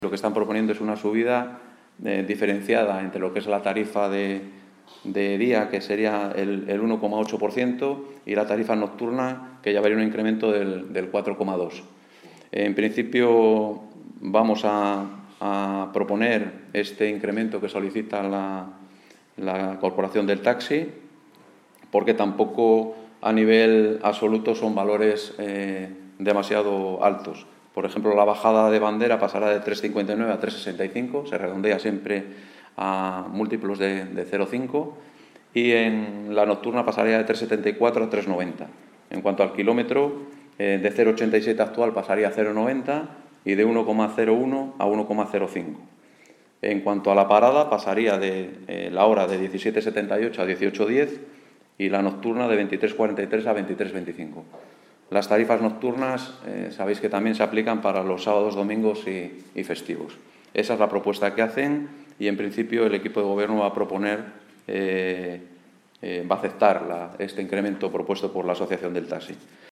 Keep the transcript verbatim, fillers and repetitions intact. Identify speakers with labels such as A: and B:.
A: Lo que están proponiendo es una subida eh, diferenciada entre lo que es la tarifa de, de día, que sería el, el uno coma ocho por ciento, y la tarifa nocturna, que ya vería un incremento del, del cuatro coma dos por ciento. En principio vamos a, a proponer este incremento que solicita la, la Corporación del Taxi, porque tampoco a nivel absoluto son valores eh, demasiado altos. Por ejemplo, la bajada de bandera pasará de tres coma cincuenta y nueve a tres coma sesenta y cinco, se redondea siempre a múltiplos de, de cero coma cinco, y en la nocturna pasaría de tres coma setenta y cuatro a tres coma noventa. En cuanto al kilómetro, eh, de cero coma ochenta y siete actual pasaría a cero coma noventa y de uno coma cero uno a uno coma cero cinco. En cuanto a la parada, pasaría de eh, la hora de diecisiete coma setenta y ocho a dieciocho coma diez y la nocturna de veintitrés coma cuarenta y tres a veintitrés coma veinticinco. Las tarifas nocturnas eh, sabéis que también se aplican para los sábados, domingos y, y festivos. Esa es la propuesta que hacen y, en principio, el equipo de gobierno va a proponer, eh, eh, va a aceptar la, este incremento propuesto por la Asociación del Taxi.